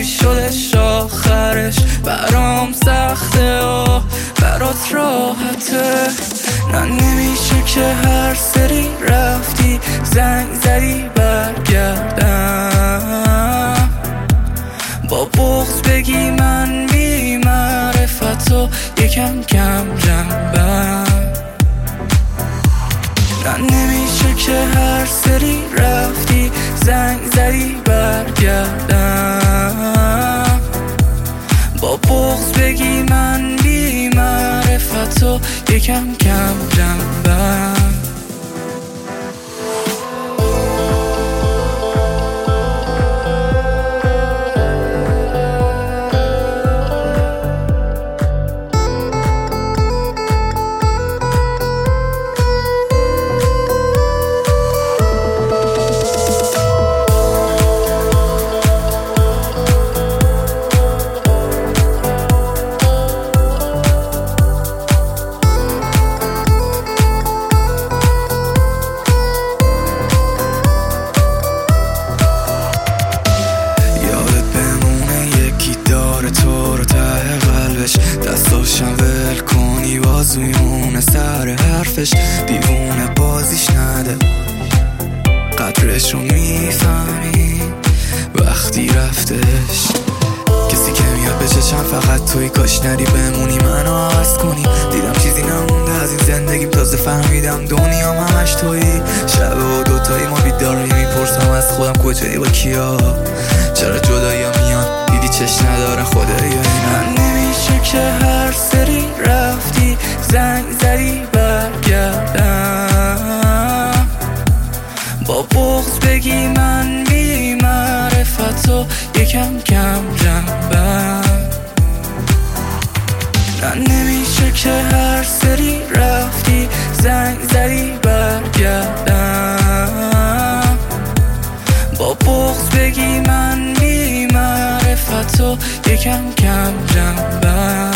شدش آخرش برام سخته و برات راحته. نه نمیشه که هر سری رفتی زنگ زدی برگردم، با بغض بگی من بی معرفت و یکم کم جنبم. نه نمیشه که هر سری رفتی زنگ زدی برگردم، با بغض بگی من بی معرفت و یکم کم جنبم. تو رو ته قلبش دستاشم ول کنی باز میمونه سر حرفش، دیوونه بازیش نده قدرش رو میفهمی وقتی رفتش. کسی که میاد به چشم فقط توی، کاش نری بمونی منو عوض کنی. دیدم چیزی نمونده از این زندگیم، تازه فهمیدم دنیام همش تویی. شب و دوتایی ما بیداری میپرسم از خودم کجایی با کیا، چرا جدایی میان دیدی چش نداره خدایی. من نمیشه که هر سری رفتی زنگ زدی برگردم، با بغض بگی من بی معرفت و یکم کم جنبم. نه نمیشه که هر سری رفتی زنگ زدی برگردم، با بغض بگی من بی معرفت و یکم کم جنبم.